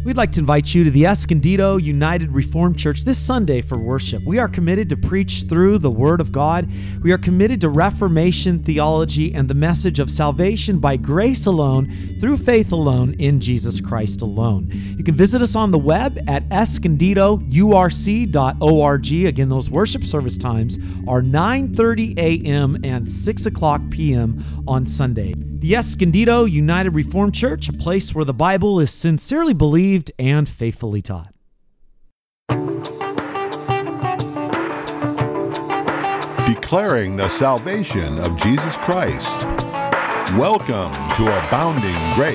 We'd like to invite you to the Escondido United Reformed Church this Sunday for worship. We are committed to preach through the Word of God. We are committed to Reformation theology and the message of salvation by grace alone, through faith alone, in Jesus Christ alone. You can visit us on the web at escondidourc.org. Again, those worship service times are 9:30 a.m. and 6 o'clock p.m. on Sunday. The Escondido United Reformed Church, a place where the Bible is sincerely believed and faithfully taught. Declaring the salvation of Jesus Christ. Welcome to Abounding Grace.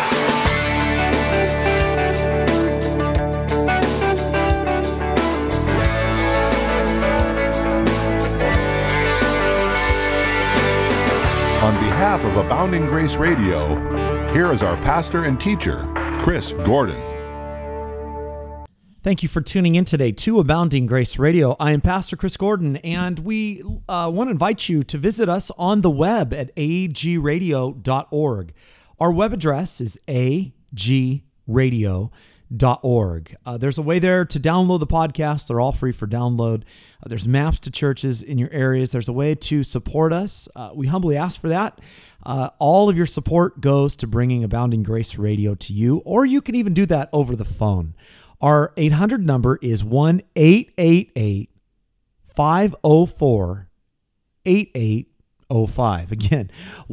On behalf of Abounding Grace Radio, here is our pastor and teacher, Chris Gordon. Thank you for tuning in today to Abounding Grace Radio. I am Pastor Chris Gordon, and we want to invite you to visit us on the web at agradio.org. Our web address is agradio.org. There's a way there to download the podcast. They're all free for download. There's maps to churches in your areas. There's a way to support us. We humbly ask for that. All of your support goes to bringing Abounding Grace Radio to you, or you can even do that over the phone. Our 800 number is 1-888-504-8805. Again,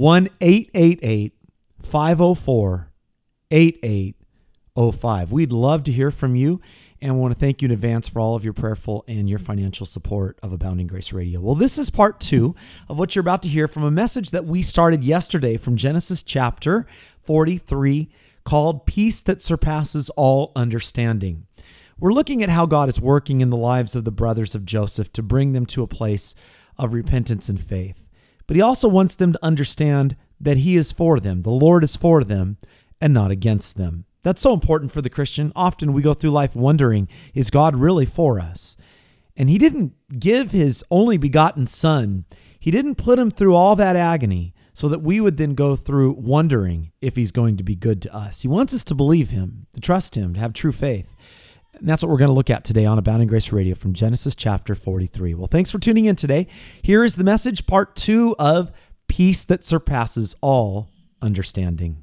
1-888-504-8805. We'd love to hear from you, and we want to thank you in advance for all of your prayerful and your financial support of Abounding Grace Radio. Well, this is part 2 of what you're about to hear from a message that we started yesterday from Genesis chapter 43, called Peace That Surpasses All Understanding. We're looking at how God is working in the lives of the brothers of Joseph to bring them to a place of repentance and faith. But he also wants them to understand that he is for them. The Lord is for them and not against them. That's so important for the Christian. Often we go through life wondering, is God really for us? And he didn't give his only begotten son. He didn't put him through all that agony so that we would then go through wondering if he's going to be good to us. He wants us to believe him, to trust him, to have true faith. And that's what we're going to look at today on Abounding Grace Radio from Genesis chapter 43. Well, thanks for tuning in today. Here is the message, part 2 of Peace That Surpasses All Understanding.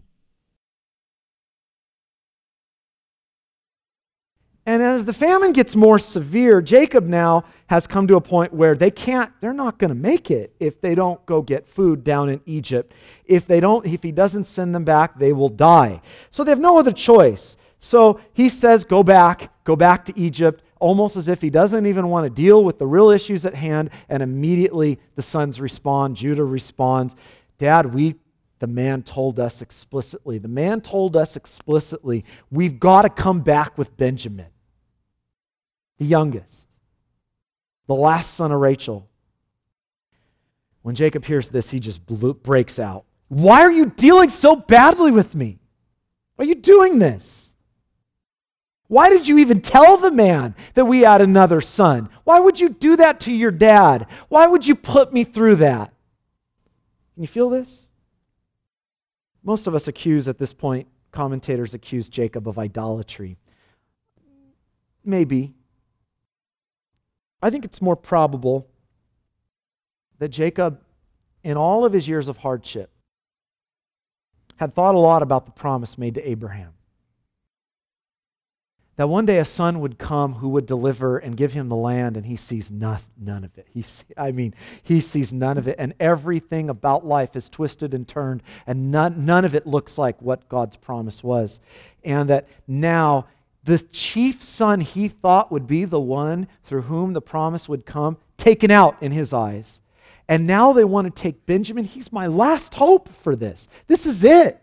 And as the famine gets more severe, Jacob now has come to a point where they're not going to make it if they don't go get food down in Egypt. If he doesn't send them back, they will die. So they have no other choice. So he says, go back to Egypt, almost as if he doesn't even want to deal with the real issues at hand. And immediately the sons respond. Judah responds, Dad, the man told us explicitly, we've got to come back with Benjamin, the youngest, the last son of Rachel. When Jacob hears this, he just breaks out. Why are you dealing so badly with me? Why are you doing this? Why did you even tell the man that we had another son? Why would you do that to your dad? Why would you put me through that? Can you feel this? Most of us commentators accuse Jacob of idolatry. Maybe. I think it's more probable that Jacob, in all of his years of hardship, had thought a lot about the promise made to Abraham. That one day a son would come who would deliver and give him the land, and he sees none of it. He sees none of it, and everything about life is twisted and turned, and none of it looks like what God's promise was. And that now the chief son he thought would be the one through whom the promise would come, taken out in his eyes. And now they want to take Benjamin. He's my last hope for this. This is it.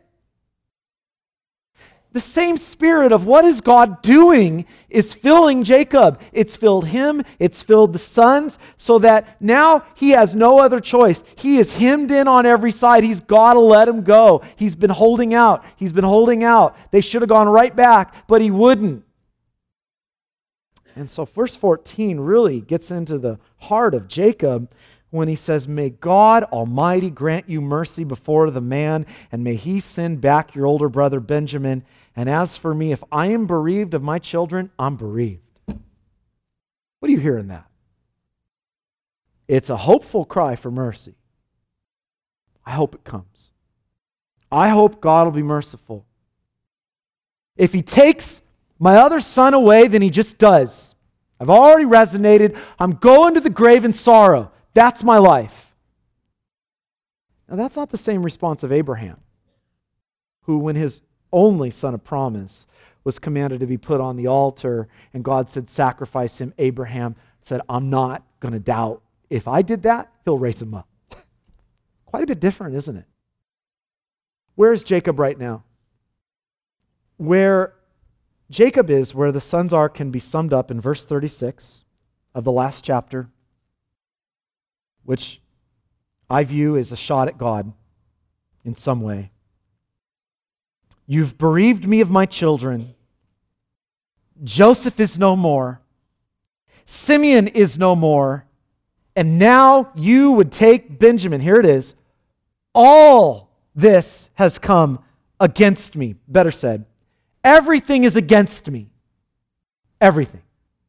The same spirit of what is God doing is filling Jacob. It's filled him, it's filled the sons, so that now he has no other choice. He is hemmed in on every side. He's got to let him go. He's been holding out. They should have gone right back, but he wouldn't. And so verse 14 really gets into the heart of Jacob when he says, may God Almighty grant you mercy before the man, and may he send back your older brother Benjamin, And as for me, if I am bereaved of my children, I'm bereaved. What do you hear in that? It's a hopeful cry for mercy. I hope it comes. I hope God will be merciful. If he takes my other son away, then he just does. I've already resonated. I'm going to the grave in sorrow. That's my life. Now, that's not the same response of Abraham, who, when his only son of promise was commanded to be put on the altar, and God said, sacrifice him, Abraham said, I'm not going to doubt. If I did that, he'll raise him up. Quite a bit different, isn't it? Where is Jacob right now? Where Jacob is, where the sons are, can be summed up in verse 36 of the last chapter, which I view as a shot at God in some way. You've bereaved me of my children. Joseph is no more. Simeon is no more. And now you would take Benjamin. Here it is. All this has come against me. Better said, everything is against me. Everything.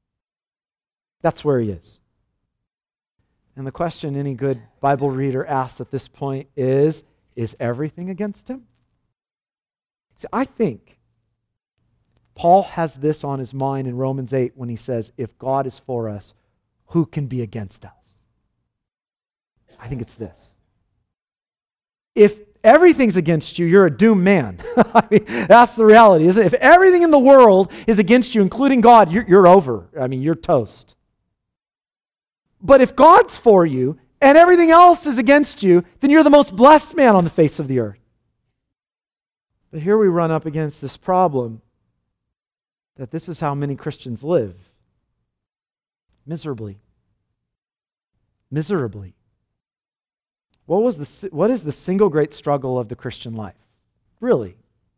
That's where he is. And the question any good Bible reader asks at this point is everything against him? See, I think Paul has this on his mind in Romans 8 when he says, if God is for us, who can be against us? I think it's this. If everything's against you, you're a doomed man. I mean, that's the reality, isn't it? If everything in the world is against you, including God, you're over. I mean, you're toast. But if God's for you and everything else is against you, then you're the most blessed man on the face of the earth. But here we run up against this problem that this is how many Christians live. Miserably. Miserably. What is the single great struggle of the Christian life? Really?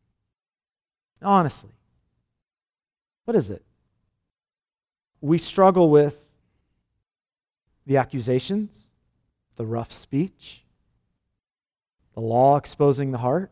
Honestly. What is it? We struggle with the accusations, the rough speech, the law exposing the heart,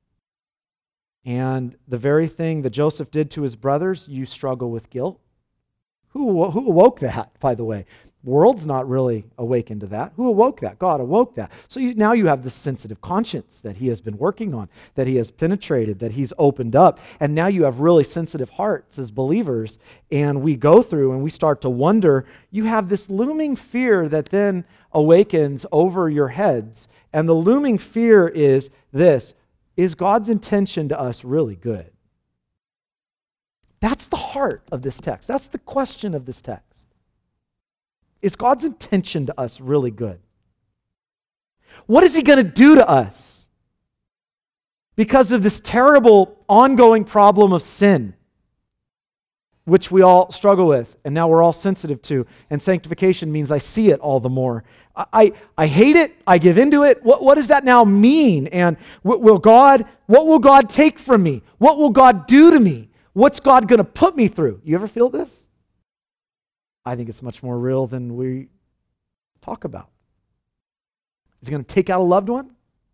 and the very thing that Joseph did to his brothers, you struggle with guilt. Who awoke that, by the way? World's not really awakened to that. Who awoke that? God awoke that. So now you have this sensitive conscience that he has been working on, that he has penetrated, that he's opened up. And now you have really sensitive hearts as believers. And we go through and we start to wonder. You have this looming fear that then awakens over your heads. And the looming fear is this: is God's intention to us really good? That's the heart of this text. That's the question of this text. Is God's intention to us really good? What is he going to do to us because of this terrible ongoing problem of sin, which we all struggle with and now we're all sensitive to? And sanctification means I see it all the more. I hate it. I give into it. What does that now mean? And what will God take from me? What will God do to me? What's God going to put me through? You ever feel this? I think it's much more real than we talk about. Is he going to take out a loved one?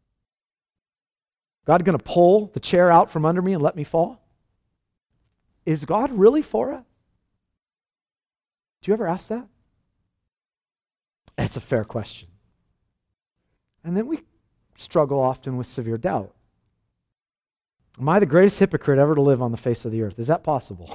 God going to pull the chair out from under me and let me fall? Is God really for us? Do you ever ask that? That's a fair question. And then we struggle often with severe doubt. Am I the greatest hypocrite ever to live on the face of the earth? Is that possible?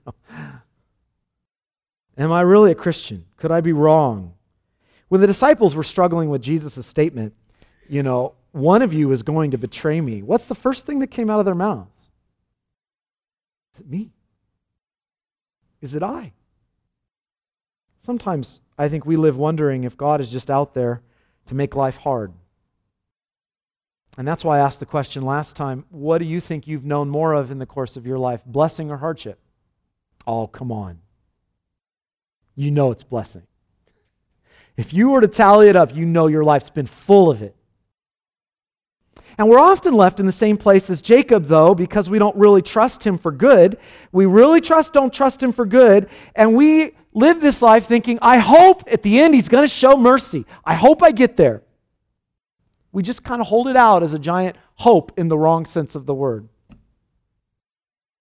Am I really a Christian? Could I be wrong? When the disciples were struggling with Jesus' statement, one of you is going to betray me, what's the first thing that came out of their mouths? Is it me? Is it I? Sometimes I think we live wondering if God is just out there to make life hard. And that's why I asked the question last time, what do you think you've known more of in the course of your life, blessing or hardship? Oh, come on. You know it's blessing. If you were to tally it up, you know your life's been full of it. And we're often left in the same place as Jacob, though, because we don't really trust him for good. We really don't trust him for good, and we live this life thinking, I hope at the end he's going to show mercy. I hope I get there. We just kind of hold it out as a giant hope in the wrong sense of the word.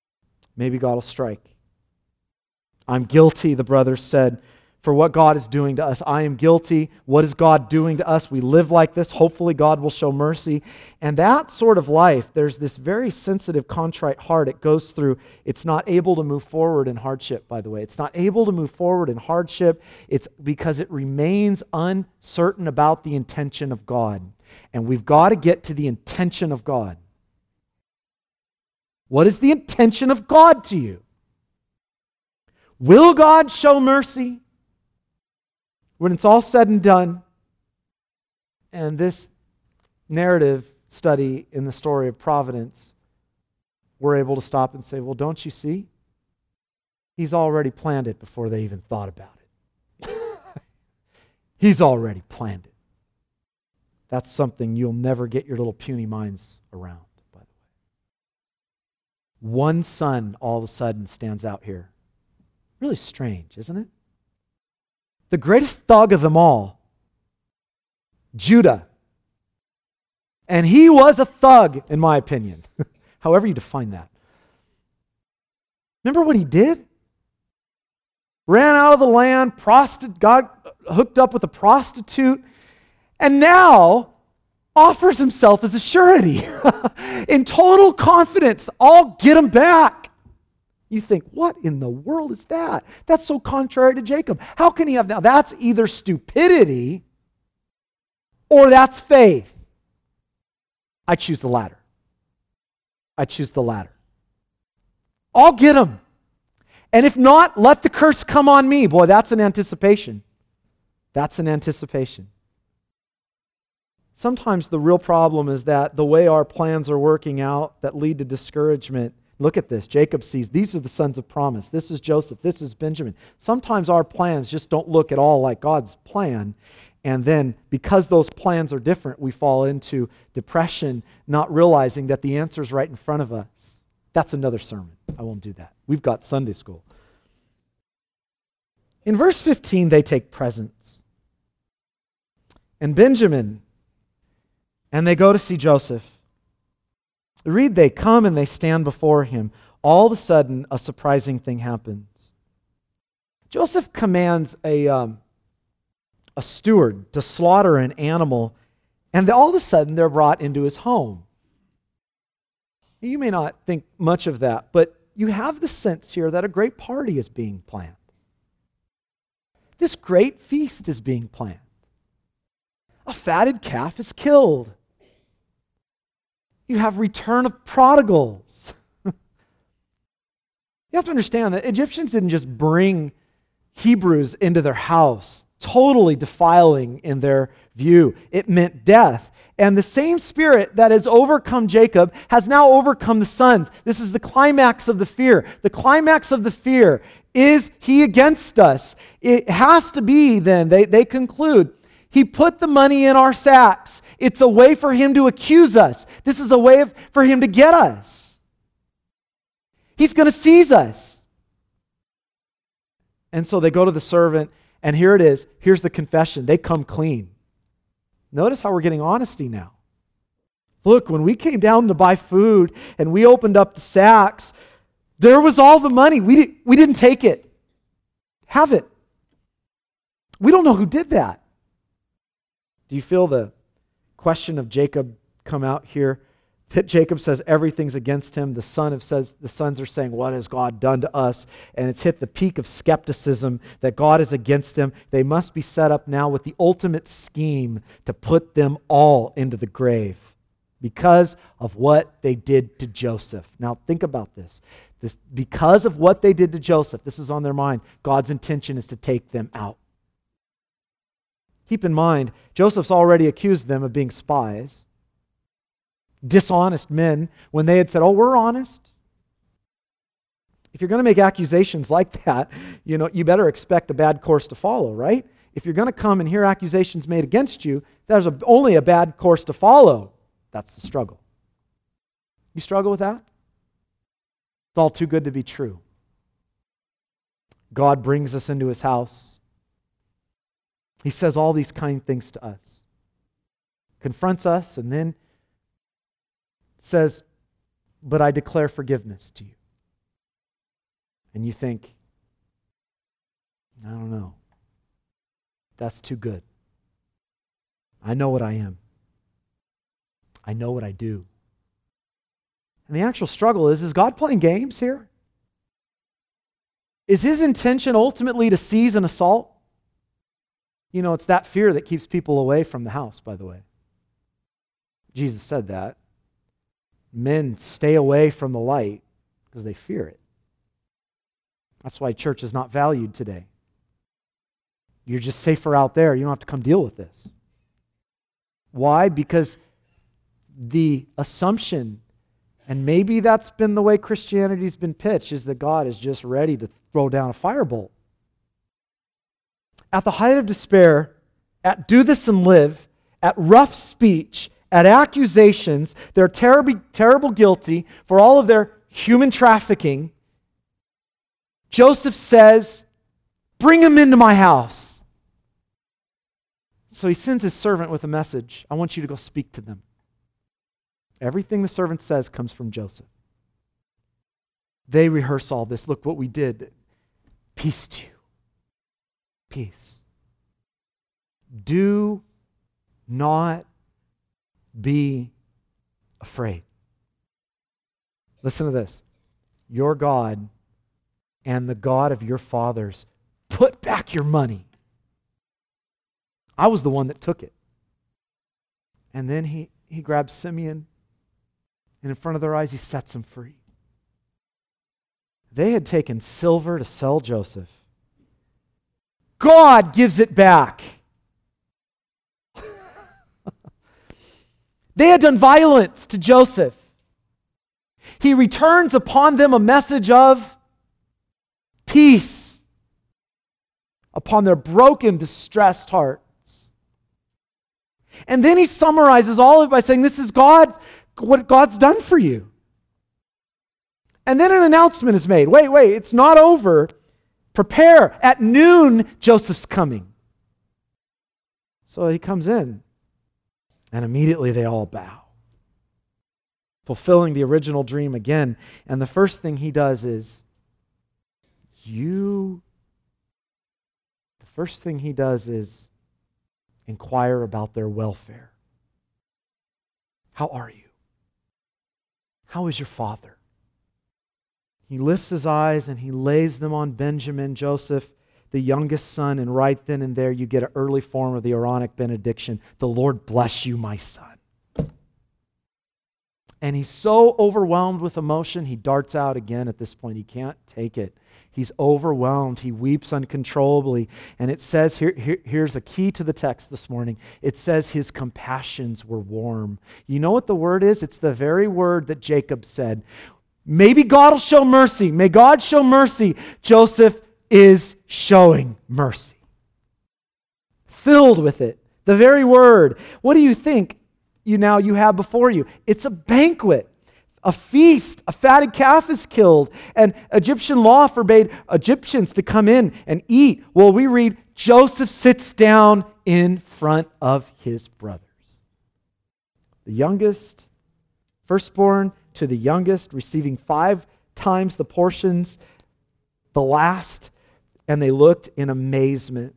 maybe God will strike. I'm guilty, the brothers said, for what God is doing to us. I am guilty. What is God doing to us? We live like this. Hopefully God will show mercy. And that sort of life, there's this very sensitive, contrite heart it goes through. It's not able to move forward in hardship, by the way. It's not able to move forward in hardship. It's because it remains uncertain about the intention of God. And we've got to get to the intention of God. What is the intention of God to you? Will God show mercy when it's all said and done? And this narrative study in the story of providence, we're able to stop and say, well, don't you see? He's already planned it before they even thought about it. He's already planned it. That's something you'll never get your little puny minds around, by the way. One son all of a sudden stands out here. Really strange, isn't it? The greatest thug of them all, Judah. And he was a thug, in my opinion, however you define that. Remember what he did? Ran out of the land, got hooked up with a prostitute, and now offers himself as a surety in total confidence. I'll get him back. You think, what in the world is that? That's so contrary to Jacob. How can he have that? That's either stupidity or that's faith. I choose the latter. I choose the latter. I'll get him. And if not, let the curse come on me. Boy, that's an anticipation. That's an anticipation. Sometimes the real problem is that the way our plans are working out that lead to discouragement. Look at this. Jacob sees these are the sons of promise. This is Joseph. This is Benjamin. Sometimes our plans just don't look at all like God's plan. And then because those plans are different, we fall into depression, not realizing that the answer is right in front of us. That's another sermon. I won't do that. We've got Sunday school. In verse 15, they take presents. And Benjamin, and they go to see Joseph. Read, they come and they stand before him. All of a sudden, a surprising thing happens. Joseph commands a steward to slaughter an animal, and all of a sudden they're brought into his home. You may not think much of that, but you have the sense here that a great party is being planned. This great feast is being planned. A fatted calf is killed. You have return of prodigals. You have to understand that Egyptians didn't just bring Hebrews into their house, totally defiling in their view. It meant death. And the same spirit that has overcome Jacob has now overcome the sons. This is the climax of the fear. The climax of the fear is he against us. It has to be then, they conclude, he put the money in our sacks. It's a way for him to accuse us. This is a way for him to get us. He's going to seize us. And so they go to the servant, and here it is. Here's the confession. They come clean. Notice how we're getting honesty now. Look, when we came down to buy food and we opened up the sacks, there was all the money. We didn't take it. Have it. We don't know who did that. Do you feel the question of Jacob come out here? That Jacob says everything's against him. The sons are saying, what has God done to us? And it's hit the peak of skepticism that God is against him. They must be set up now with the ultimate scheme to put them all into the grave because of what they did to Joseph. Now think about this. Because of what they did to Joseph, this is on their mind, God's intention is to take them out. Keep in mind, Joseph's already accused them of being spies, dishonest men, when they had said, oh, we're honest. If you're going to make accusations like that, you better expect a bad course to follow, right? If you're going to come and hear accusations made against you, there's only a bad course to follow. That's the struggle. You struggle with that? It's all too good to be true. God brings us into his house. He says all these kind things to us, confronts us, and then says, but I declare forgiveness to you. And you think, I don't know. That's too good. I know what I am. I know what I do. And the actual struggle is God playing games here? Is his intention ultimately to seize and assault? You know, it's that fear that keeps people away from the house, by the way. Jesus said that. Men stay away from the light because they fear it. That's why church is not valued today. You're just safer out there. You don't have to come deal with this. Why? Because the assumption, and maybe that's been the way Christianity's been pitched, is that God is just ready to throw down a firebolt. At the height of despair, at do this and live, at rough speech, at accusations, they're terrible guilty for all of their human trafficking. Joseph says, bring him into my house. So he sends his servant with a message. I want you to go speak to them. Everything the servant says comes from Joseph. They rehearse all this. Look what we did. Peace to you. Peace. Do not be afraid. Listen to this. Your God and the God of your fathers put back your money. I was the one that took it. And then he grabs Simeon, and in front of their eyes, he sets him free. They had taken silver to sell Joseph. God gives it back. They had done violence to Joseph. He returns upon them a message of peace upon their broken, distressed hearts. And then he summarizes all of it by saying, this is what God's done for you. And then an announcement is made. Wait, it's not over. Prepare. At noon, Joseph's coming. So he comes in, and immediately they all bow, fulfilling the original dream again. And the first thing he does is, inquire about their welfare. How are you? How is your father? He lifts his eyes and he lays them on Benjamin, Joseph, the youngest son, and right then and there you get an early form of the Aaronic benediction. The Lord bless you, my son. And he's so overwhelmed with emotion, he darts out again at this point. He can't take it. He's overwhelmed. He weeps uncontrollably. And it says, here's a key to the text this morning. It says his compassions were warm. You know what the word is? It's the very word that Jacob said. Maybe God will show mercy. May God show mercy. Joseph is showing mercy. Filled with it. The very word. What do you think you have before you? It's a banquet. A feast, a fatted calf is killed, and Egyptian law forbade Egyptians to come in and eat. Well, we read, Joseph sits down in front of his brothers. The youngest, firstborn to the youngest, receiving 5 times the portions, the last, and they looked in amazement.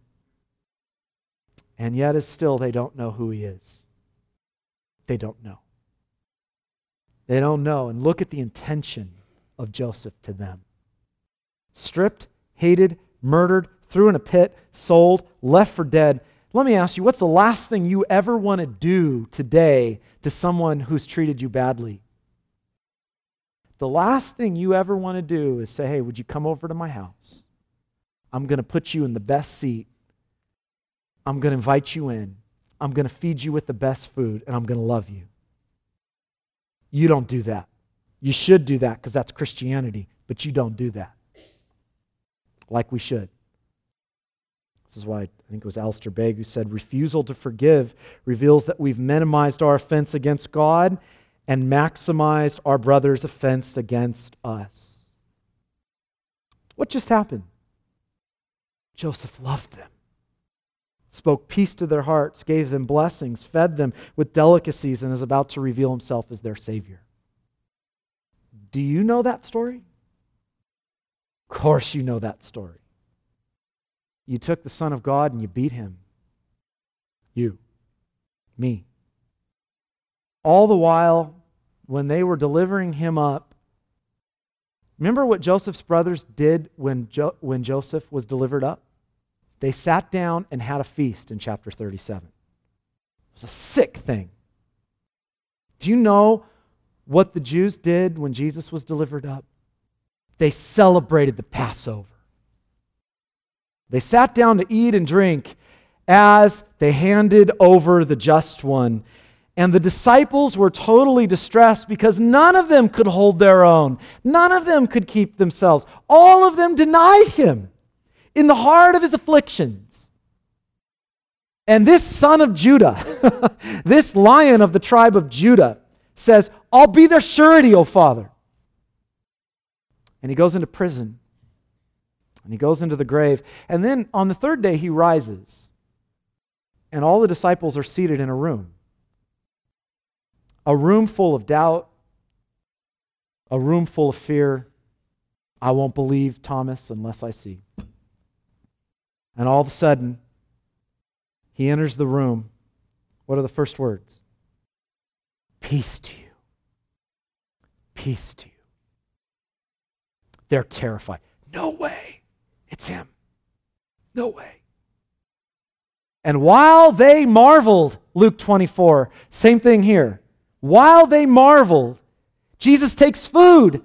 And yet, as still, they don't know who he is. They don't know. They don't know. And look at the intention of Joseph to them. Stripped, hated, murdered, threw in a pit, sold, left for dead. Let me ask you, what's the last thing you ever want to do today to someone who's treated you badly? The last thing you ever want to do is say, hey, would you come over to my house? I'm going to put you in the best seat. I'm going to invite you in. I'm going to feed you with the best food, and I'm going to love you. You don't do that. You should do that because that's Christianity, but you don't do that like we should. This is why I think it was Alistair Begg who said, refusal to forgive reveals that we've minimized our offense against God and maximized our brother's offense against us. What just happened? Joseph loved them, spoke peace to their hearts, gave them blessings, fed them with delicacies, and is about to reveal himself as their Savior. Do you know that story? course you know that story. You took the Son of God and you beat him. You. Me. All the while, when they were delivering him up, remember what Joseph's brothers did when Joseph was delivered up? They sat down and had a feast in chapter 37. It was a sick thing. Do you know what the Jews did when Jesus was delivered up? They celebrated the Passover. They sat down to eat and drink as they handed over the just one. And the disciples were totally distressed because none of them could hold their own. None of them could keep themselves. All of them denied him in the heart of his afflictions. And this son of Judah, this lion of the tribe of Judah, says, I'll be their surety, O Father. And he goes into prison. And he goes into the grave. And then on the third day he rises. And all the disciples are seated in a room. A room full of doubt. A room full of fear. I won't believe Thomas unless I see. And all of a sudden, he enters the room. What are the first words? Peace to you. Peace to you. They're terrified. No way. It's him. No way. And while they marveled, Luke 24, same thing here. While they marveled, Jesus takes food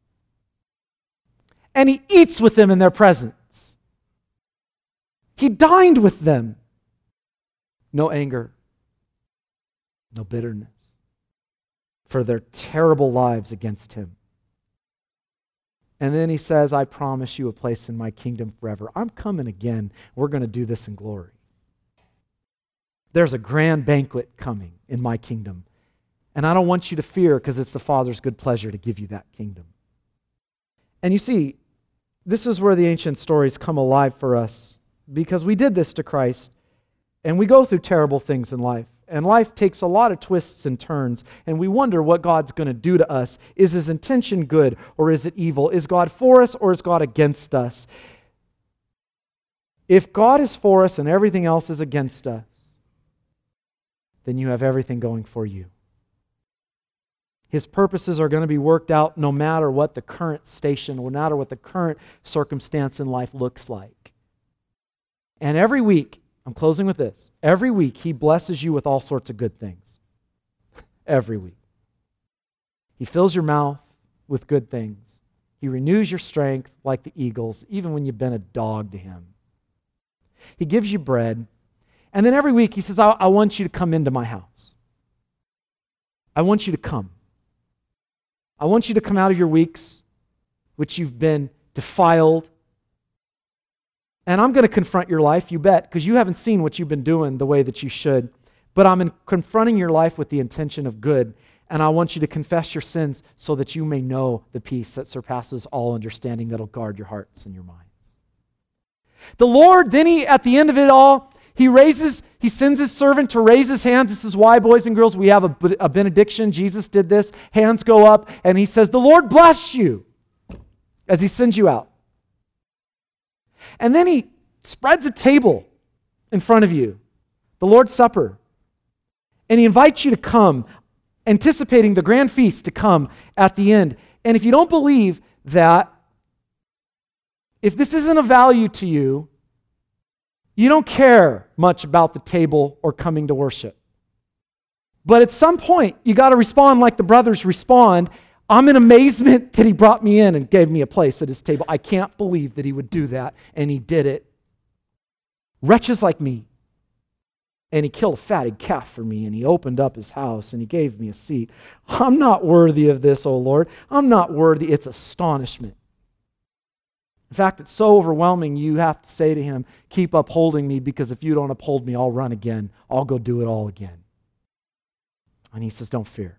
and he eats with them in their presence. He dined with them. No anger, no bitterness for their terrible lives against him. And then he says, I promise you a place in my kingdom forever. I'm coming again. We're going to do this in glory. There's a grand banquet coming in my kingdom. And I don't want you to fear because it's the Father's good pleasure to give you that kingdom. And you see, this is where the ancient stories come alive for us because we did this to Christ and we go through terrible things in life. And life takes a lot of twists and turns, and we wonder what God's going to do to us. Is his intention good or is it evil? Is God for us or is God against us? If God is for us and everything else is against us, then you have everything going for you. His purposes are going to be worked out no matter what the current station, no matter what the current circumstance in life looks like. And every week, I'm closing with this. Every week, he blesses you with all sorts of good things. Every week. He fills your mouth with good things. He renews your strength like the eagles, even when you've been a dog to him. He gives you bread. And then every week, he says, I want you to come into my house. I want you to come. I want you to come out of your weeks, which you've been defiled. And I'm going to confront your life, you bet, because you haven't seen what you've been doing the way that you should. But I'm confronting your life with the intention of good. And I want you to confess your sins so that you may know the peace that surpasses all understanding that'll guard your hearts and your minds. The Lord, then at the end of it all, he sends his servant to raise his hands. This is why, boys and girls, we have a benediction. Jesus did this. Hands go up, and he says, the Lord bless you as he sends you out. And then he spreads a table in front of you, the Lord's Supper. And he invites you to come, anticipating the grand feast to come at the end. And if you don't believe that, if this isn't of value to you, you don't care much about the table or coming to worship. But at some point, you got to respond like the brothers respond. I'm in amazement that he brought me in and gave me a place at his table. I can't believe that he would do that, and he did it. Wretches like me. And he killed a fatted calf for me, and he opened up his house, and he gave me a seat. I'm not worthy of this, O Lord. I'm not worthy. It's astonishment. In fact, it's so overwhelming, you have to say to him, keep upholding me, because if you don't uphold me, I'll run again. I'll go do it all again. And he says, don't fear.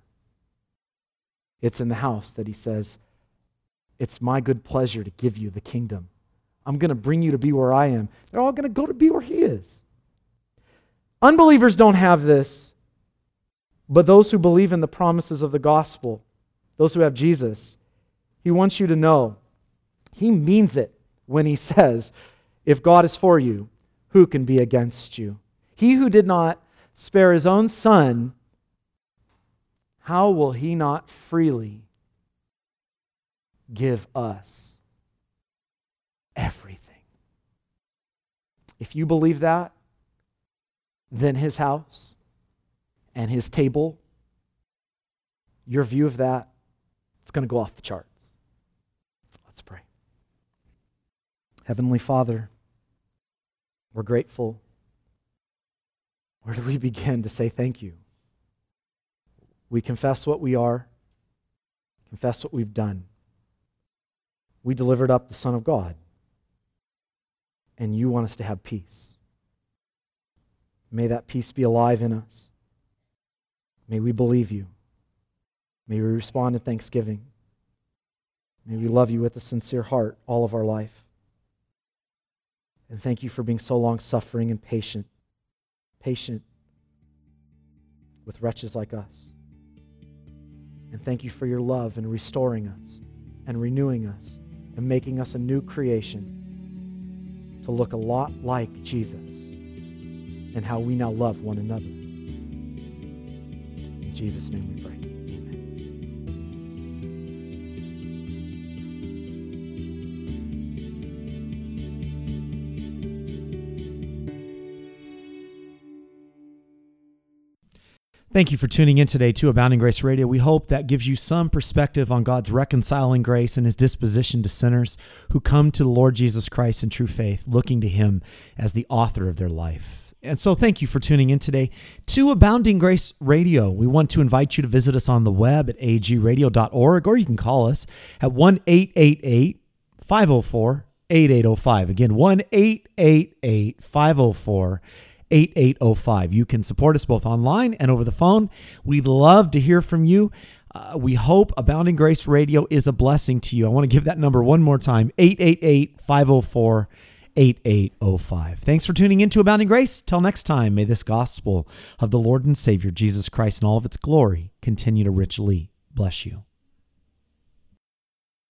It's in the house that he says, it's my good pleasure to give you the kingdom. I'm going to bring you to be where I am. They're all going to go to be where he is. Unbelievers don't have this, but those who believe in the promises of the gospel, those who have Jesus, he wants you to know he means it when he says, if God is for you, who can be against you? He who did not spare his own son, how will he not freely give us everything? If you believe that, then his house and his table, your view of that, it's going to go off the charts. Let's pray. Heavenly Father, we're grateful. Where do we begin to say thank you? We confess what we are, confess what we've done. We delivered up the Son of God, and you want us to have peace. May that peace be alive in us. May we believe you. May we respond in thanksgiving. May we love you with a sincere heart all of our life. And thank you for being so long-suffering and patient with wretches like us. And thank you for your love in restoring us and renewing us and making us a new creation to look a lot like Jesus and how we now love one another. In Jesus' name we pray. Thank you for tuning in today to Abounding Grace Radio. We hope that gives you some perspective on God's reconciling grace and his disposition to sinners who come to the Lord Jesus Christ in true faith, looking to him as the author of their life. And so thank you for tuning in today to Abounding Grace Radio. We want to invite you to visit us on the web at agradio.org, or you can call us at 1-888-504-8805. Again, 1-888-504-8805. 8805. You can support us both online and over the phone. We'd love to hear from you. We hope Abounding Grace Radio is a blessing to you. I want to give that number one more time, 888-504-8805. Thanks for tuning in to Abounding Grace. Till next time, may this gospel of the Lord and Savior, Jesus Christ, and all of its glory continue to richly bless you.